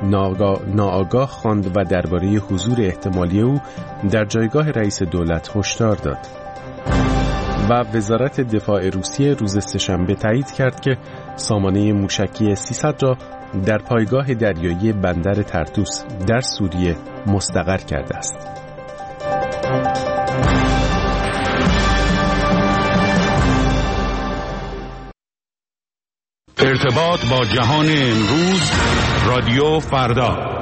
ناآگاه خواند و درباره حضور احتمالی او در جایگاه رئیس دولت هشدار داد. و وزارت دفاع روسیه روز سه‌شنبه تایید کرد که سامانه موشکی 300 را در پایگاه دریایی بندر طرطوس در سوریه مستقر کرده است. ارتباط با جهان امروز، رادیو فردا.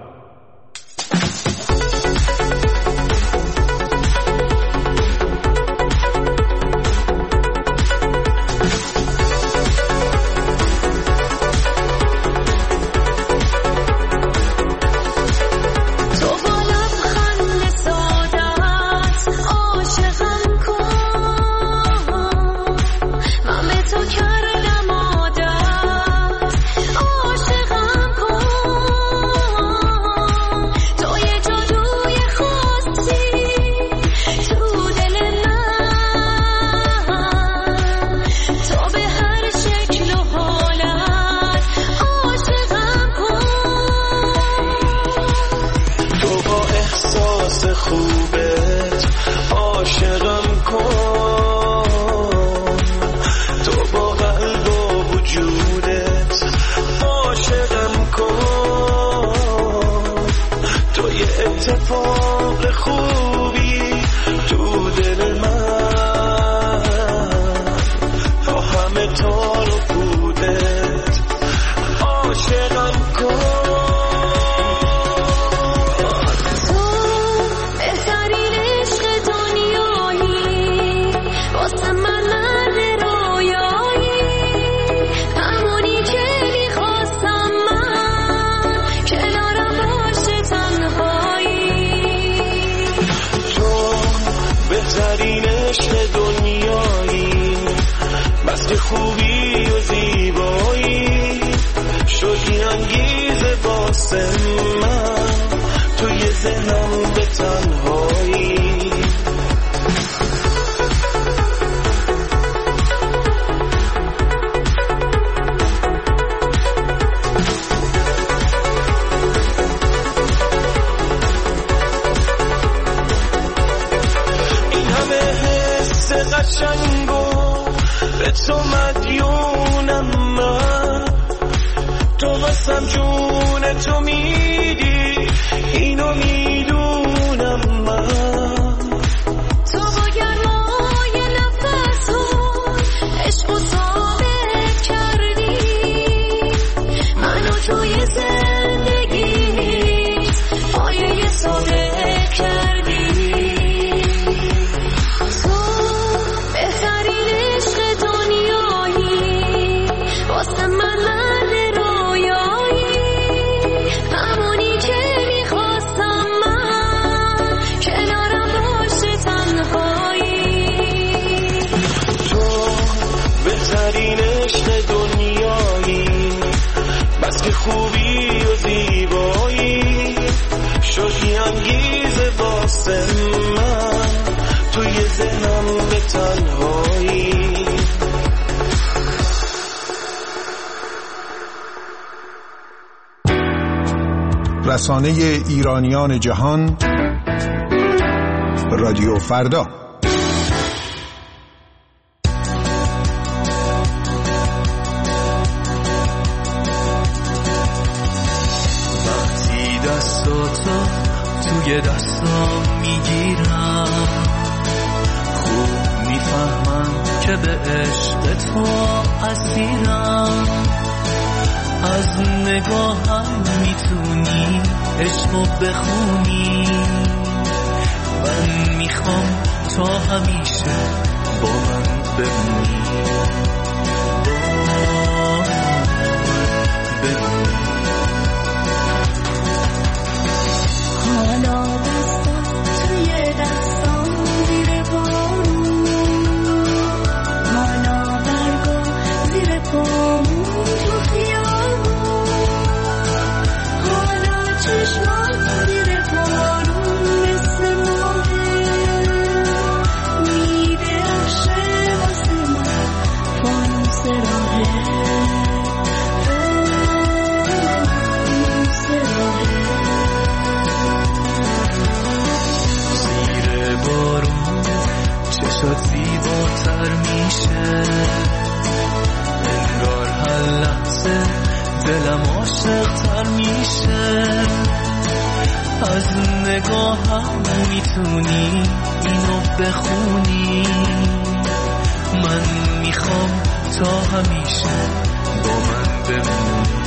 خوبی و زیبایی شدی انگیزه واسه من توی ذهنم به تنهایی. این همه حس قشنگو به تو مدیونم من، تو واسم جون تو میدی اینو میدونم من. تو با گرمای نفسون عشق و ثابت کردی منو توی زندگی پایه ثابت کردی. خوبی و زیبایی شدی انگیزه واسه من توی ذهنم به تنهایی. رسانه ایرانیان جهان، رادیو فردا. توی دستام میگیرم، خوب میفهمم که به عشق تو اسیرم. از نگاهم میتونی عشقو بخونی، من میخوام تا همیشه با من بمونی. حالا دستم توی دستم زیر پامون، حالا برگا زیر پامون تو خیابون، حالا چشمات زیر بارون مثل ماهه میده عرشه واسه من عاشق‌تر میشه. از نگاهم میتونی اینو بخونی، من میخوام تا همیشه با من بمونی.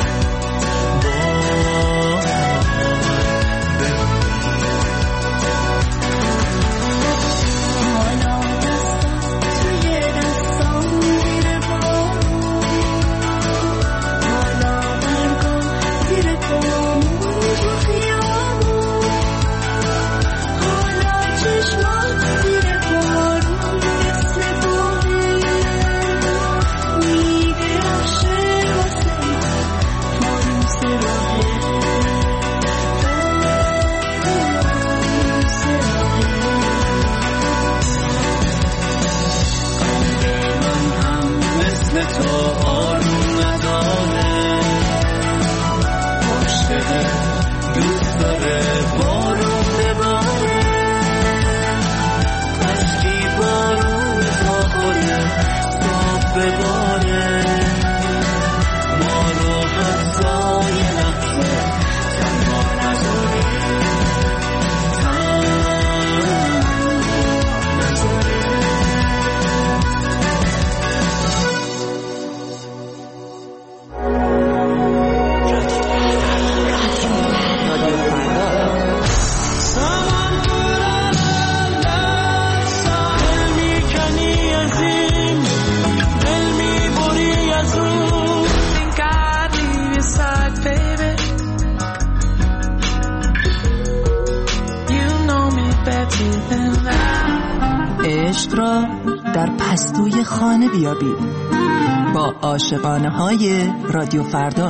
عشق را در پستوی خانه بیابید با عاشقانه های رادیو فردا.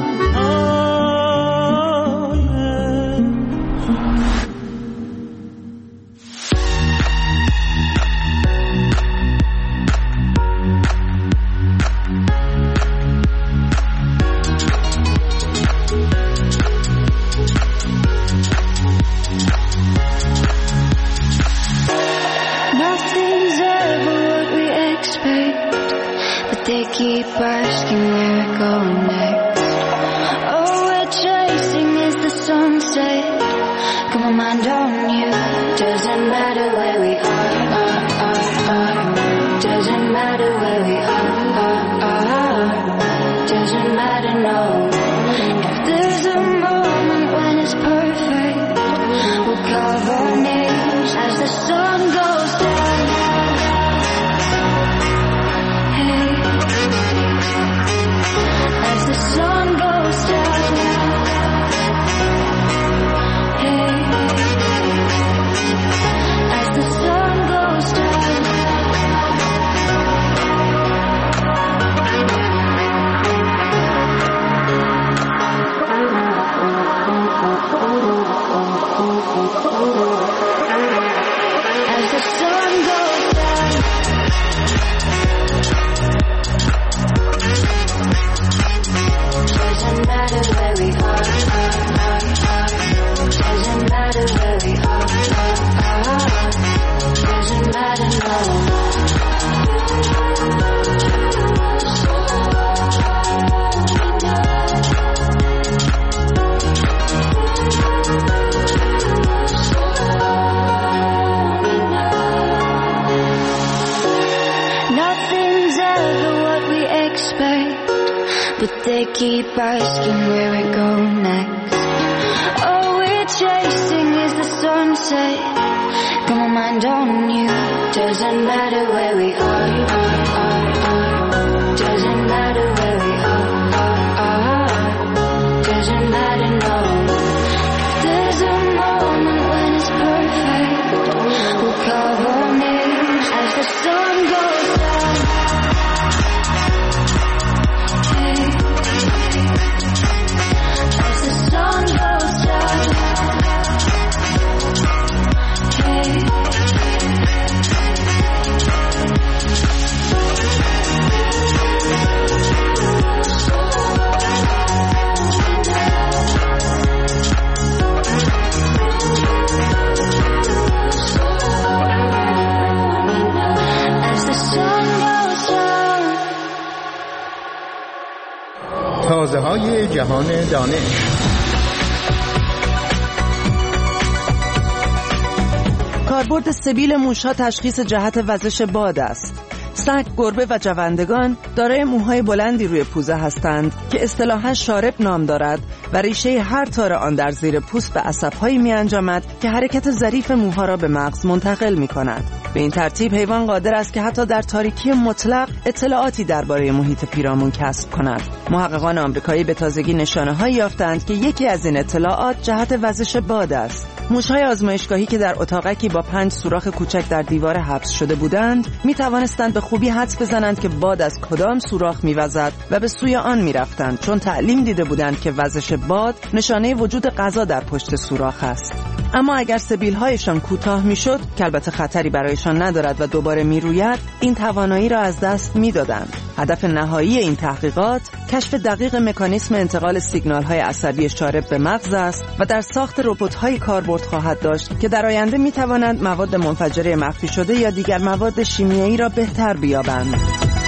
Keep asking where we're going next. All we're chasing is the sunset. Got my mind on you. Doesn't matter where we are. Doesn't matter where we are. Doesn't matter, no. If there's a moment when it's perfect, we'll carve our names as the sun goes down. As the sun goes down, hey, as the sun goes down. As the sun goes down. Doesn't matter where we are. Doesn't matter where we are. Doesn't matter, no. Nothing's ever what we expect, but they keep asking where we're going next. All we're chasing is the sunset. Got my mind on you. Doesn't matter where we are. Doesn't matter where we are. Doesn't matter, no. There's a moment when it's perfect. We'll carve our names as the sun goes down. As the sun goes down, hey. جهان دانش. کاربرد سبیل موش‌ها تشخیص جهت وزش باد است. سگ، گربه و جوندگان دارای موهای بلندی روی پوزه هستند که اصطلاحاً شارب نام دارد و ریشه هر تار آن در زیر پوست به عصب‌هایی می‌انجامد که حرکت ظریف موها را به مغز منتقل می‌کند. به این ترتیب حیوان قادر است که حتی در تاریکی مطلق اطلاعاتی درباره محیط پیرامون کسب کند. محققان آمریکایی به تازگی نشانه‌هایی یافتند که یکی از این اطلاعات جهت وزش باد است. موش‌های آزمایشگاهی که در اتاقکی با 5 سوراخ کوچک در دیوار حبس شده بودند، می‌توانستند به خوبی حدس بزنند که باد از کدام سوراخ می‌وزد و به سوی آن می‌رفتند، چون تعلیم دیده بودند که وزش باد نشانه وجود غذا در پشت سوراخ است. اما اگر سبیل‌هایشان کوتاه می‌شد، که البته خطری برایشان ندارد و دوباره می‌روید، این توانایی را از دست می‌دادند. هدف نهایی این تحقیقات کشف دقیق مکانیسم انتقال سیگنال‌های عصبی شارب به مغز است و در ساخت ربات‌های کاربرد خواهد داشت که در آینده می‌توانند مواد منفجره مخفی شده یا دیگر مواد شیمیایی را بهتر بیابند.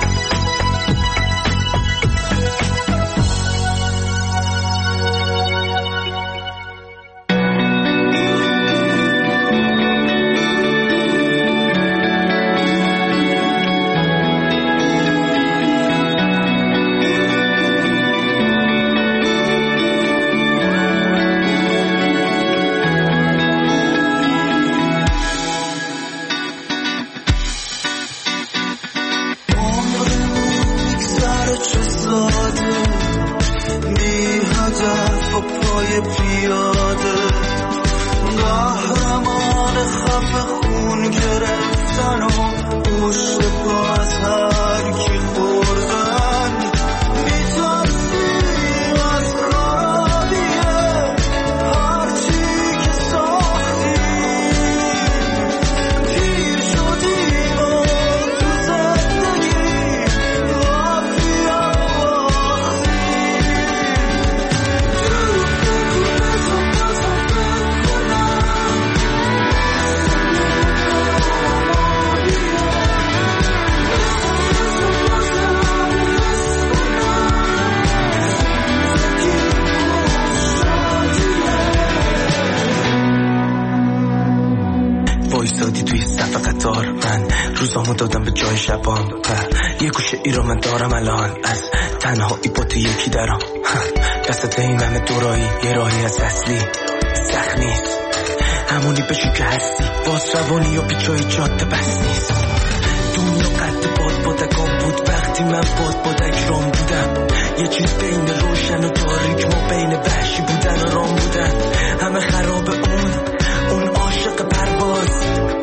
روزامو دادم به جای شبام یه گوشه ای رو من دارم الان از تنهایی با تو یکی درام دستت این همه دورایی یه راهی از اصلی سخت نیست همونی بشی که هستی باز روانی و پیچای جاده بس نیست دنیا قد بادکان بود وقتی من بادک رام بودم یه چیز بین روشن و تاریک ما بین وحشی بودن و رام بودن همه خراب اون عاشق پرواز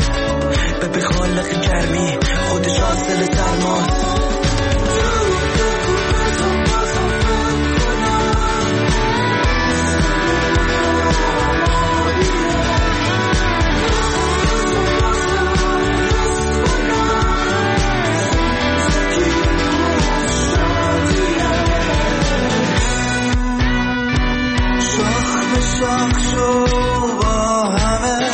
به خالق گرمی خودش حاصل سرماست شاخ شو با همه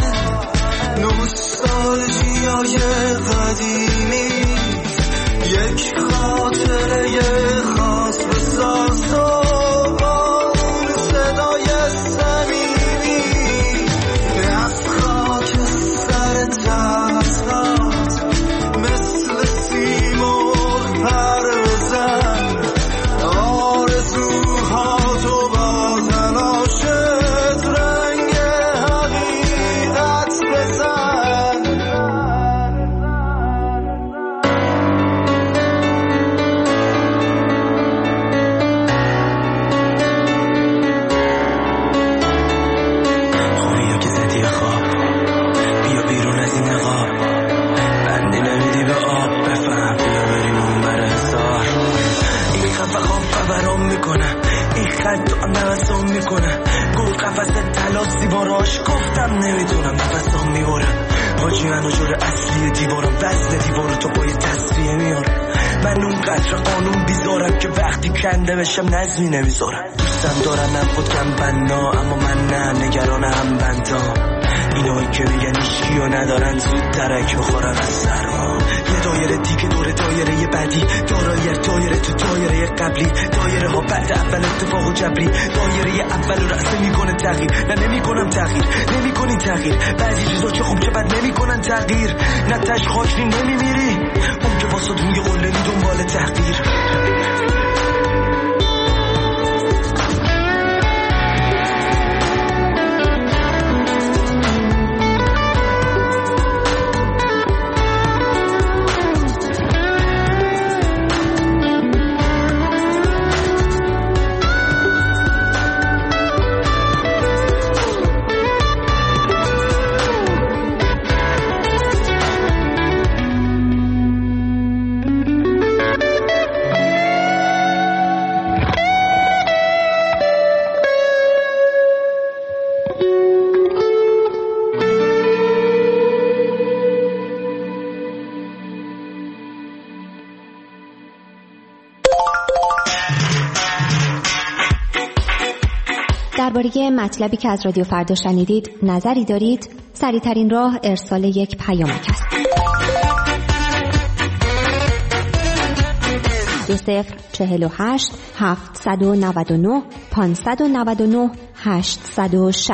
نوستالژیای قدیمی یک خاطره خاص بساز و با اون صدای صمیمی از خاک سر تسلات مثل سیمرغ پر بزن آرزوها تو با تلاشت رنگ حقیقت بزن خوریا که زدی خواب بیا بیرون از این نقاب بندی نمیدی به آب بفهم بیا بریم اون بر حسار این خفه خواب خبرام میکنه این خط و نفسام میکنه گفت قفص تلاسی باراش گفتم نمیتونم نفسام میبرم حاجی منو جور اصلی دیوارم وزن دیوارو تو پای تصفیه میارم من اون قطر قانون بیزارم که وقتی کنده بشم نظمی نمیذارم دوستم دارن نبود کم بنا اما من نه نگران هم بندام اینایی که که میگن ایشکی و ندارن زود درک بخورن از سرما. یه دایره دیگه دور دایره بعدی، دایره تو دایره قبلی، دایره ها بعد اول اتفاق و جبری، دایره اول رو اصلا میکنه تغییر. نه نمیکنم تغییر، نمیکنین تغییر، بعضی چیزا چه خوب چه بد نمیکنن تغییر. نه تش خاکی نمیمیری، اون که واسه روی قله می دنبال تحقیر. درباره مطلبی که از رادیو فردا شنیدید نظری دارید؟ سریع‌ترین راه ارسال یک پیامک است. 2048 799 599 860.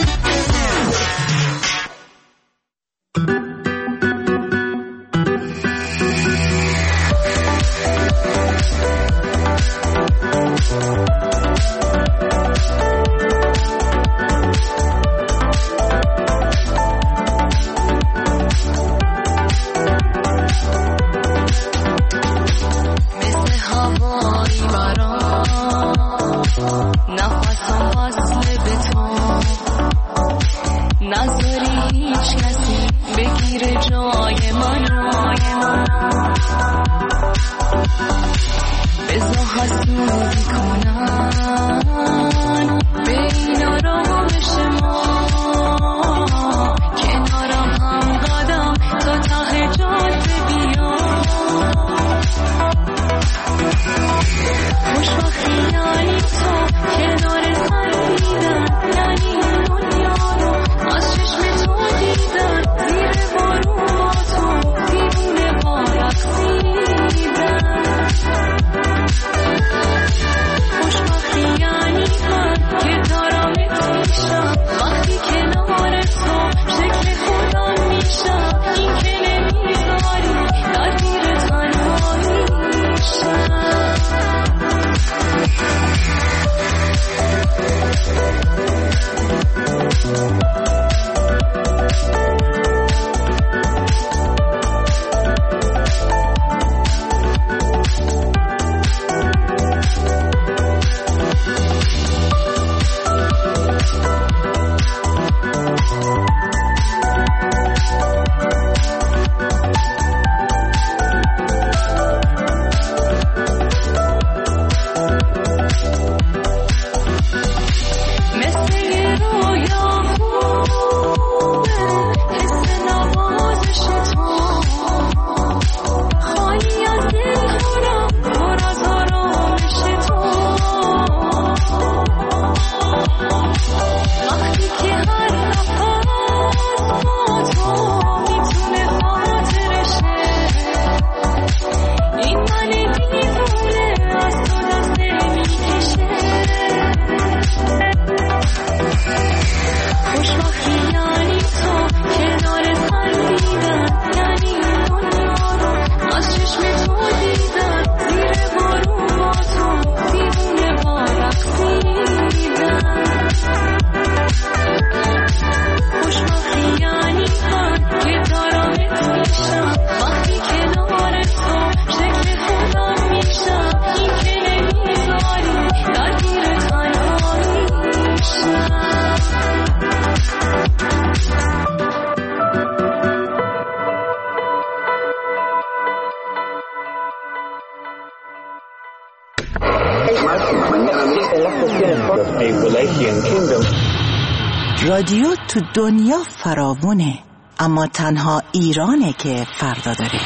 رادیو تو دنیا فراوونه، اما تنها ایرانه که فردا داره.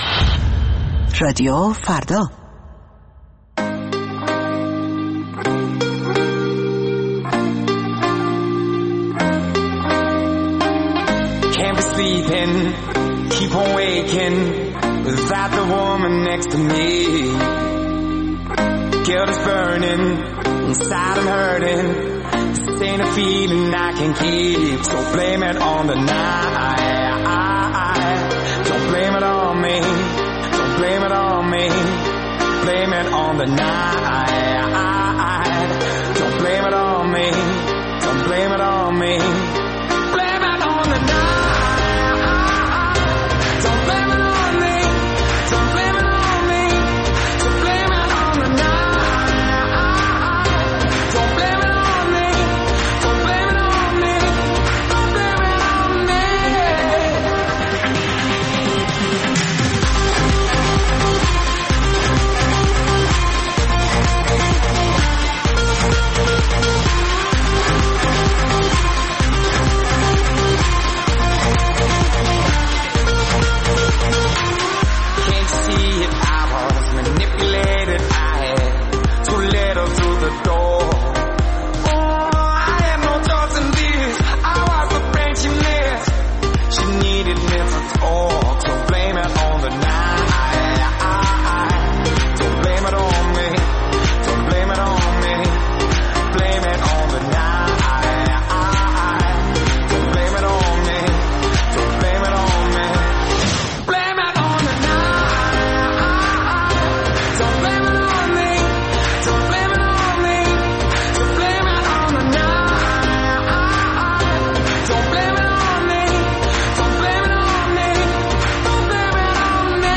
رادیو فردا. Can't be sleeping, keep on waking without the woman next to me. Guilt is burning, inside I'm hurting. This ain't a feeling I can keep, so blame it on the night. Don't blame it on me, don't blame it on me. Blame it on the night. Don't blame it on me, don't blame it on me. Blame it on the night. Don't blame it on me, don't blame it on me. Don't blame it on the night. Don't blame it on me, don't blame it on me. Don't blame it on me. Can't see it, I was manipulated. I had too little through the door. Oh, I had no choice in this. I was the brain she missed. She needed me to talk, so blame it on the night. Don't blame it on me, don't blame it on me. Blame it on the night. Don't blame it on me, don't blame it on me. Blame it on the night. Don't blame it on me, don't blame it on me. Don't blame it on the night. Don't blame it on me, don't blame it on me. Don't blame it on me.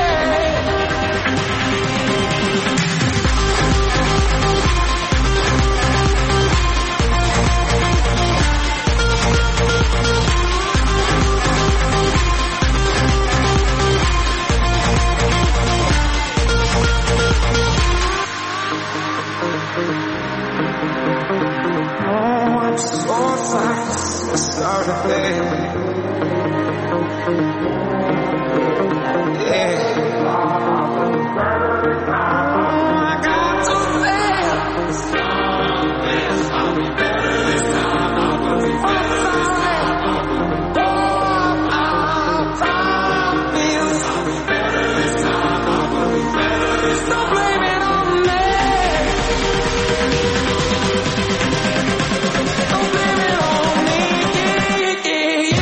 Oh, I'm so sorry, baby. Yeah. Oh, I got to fast. I'll be better this time. I promise. I'll be better this time. I will be better this time. Don't blame it on me. Don't blame it on me. Yeah.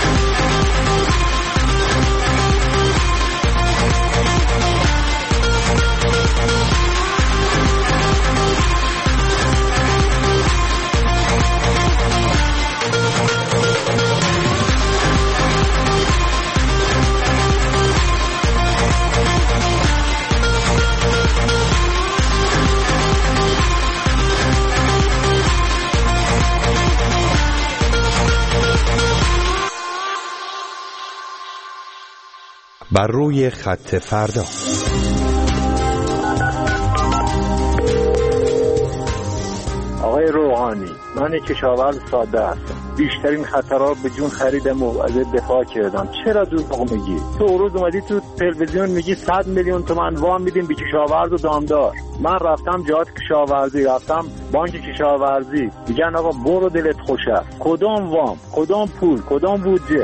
بر روی خط فردا. آقای روحانی، من یک کشاورز ساده هستم. بیشترین خطرات به جون خریدم و از دفاع کردم. چرا دروغ میگی؟ تو روز اومدی تو تلویزیون میگی 100 میلیون تومان وام میدیم به کشاورز و دامدار. من رفتم جهات کشاورزی، رفتم بانک کشاورزی، میگن آقا برو دلت خوش است. کدام وام، کدام پول، کدام بودجه؟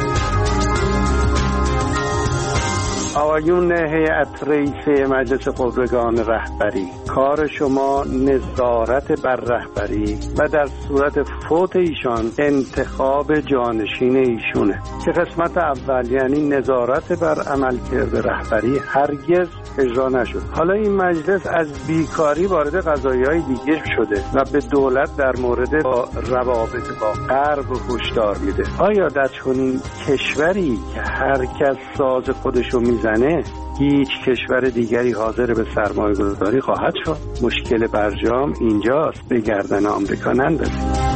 آقایون هیئت رئیسه مجلس خبرگان رهبری، کار شما نظارت بر رهبری و در صورت فوت ایشان انتخاب جانشین ایشونه که قسمت اول یعنی نظارت بر عملکرد رهبری هرگز اجرا نشد. حالا این مجلس از بیکاری وارد قضایای دیگه شده و به دولت در مورد روابط با غرب هشدار میده. آیا در چنین کشوری که هر کس ساز خودشو میزنه هیچ کشور دیگری حاضر به سرمایه گذاری خواهد شد؟ مشکل برجام اینجاست، به گردن آمریکا نندازید.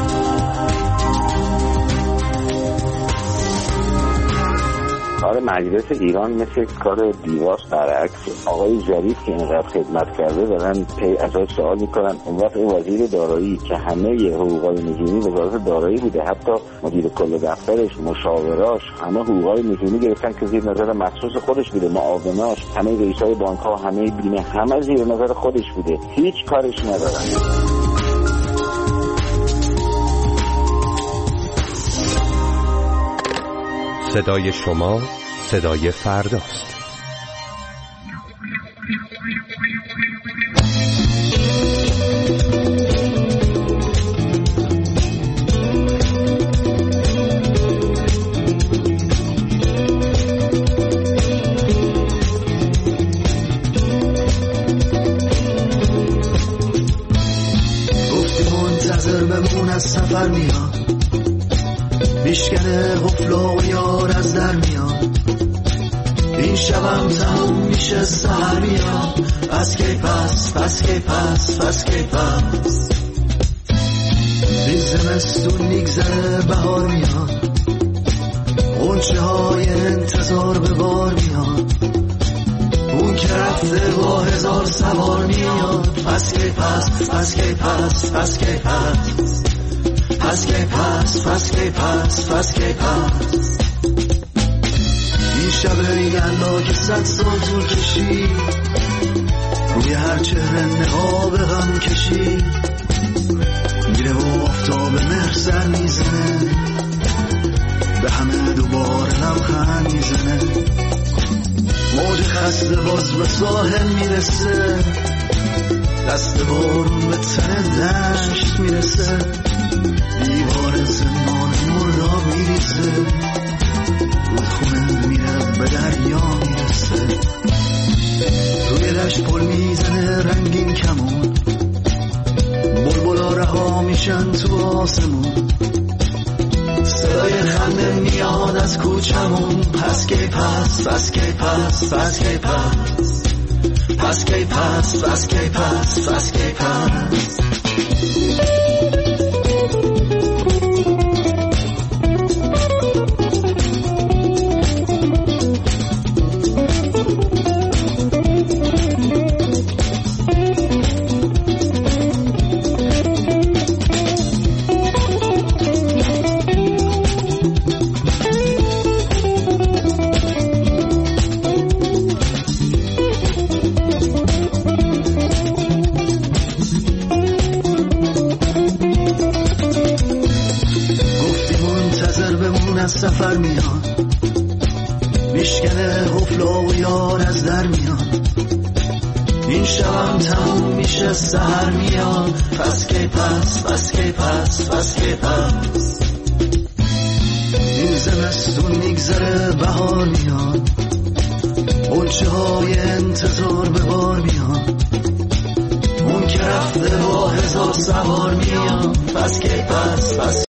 کار مجلس ایران مثل کار دیواس برعکس. آقای ظریف که اینقدر خدمت کرده دارن پی ازش سوال میکنن. اون وقت این وزیر دارایی که همه حقوقای نجومی وزارت دارایی بوده، حتی مدیر کل دفترش، مشاوراش، همه حقوقای نجومی گرفتن که زیر نظر مخصوص خودش بوده، معاوناش، همه رئیسای بانک ها، همه بیمه، همه زیر نظر خودش بوده، هیچ کارش ندارن. صدای شما صدای فرداست. از سفر میاد میشکنه غفلا و یار از در میاد این شبم تموم میشه سهر میاد پس کی پس این زمستون میگذره بهار میاد غنچه های انتظار به بار میاد اون که رفته با هزار سوار میاد پس کی پس این شب یلا که 100 سال طول کشید روی هر چهره نقاب غم کشید میره و آفتاب مهر سر میزنه به همه دوباره لبخند میزنه موج خسته باز به ساحل میرسه دست بارون به تن دشت میرسه دیوار زمان مرداب میریسه رودخونه میره به دریا میرسه روی دشت پل میزنه رنگین کمون بلبلا رها میشن تو آسمون صدای خنده میاد از کوچمون پس کی پس سفر میاد میشکنه غفلا و یار از در میاد این شبم تموم میشه سهر میاد پس کی پس این زمستون میگذره بهار میاد غنچه های انتظار به بار میاد اون که رفته با هزار سوار میاد پس کی پس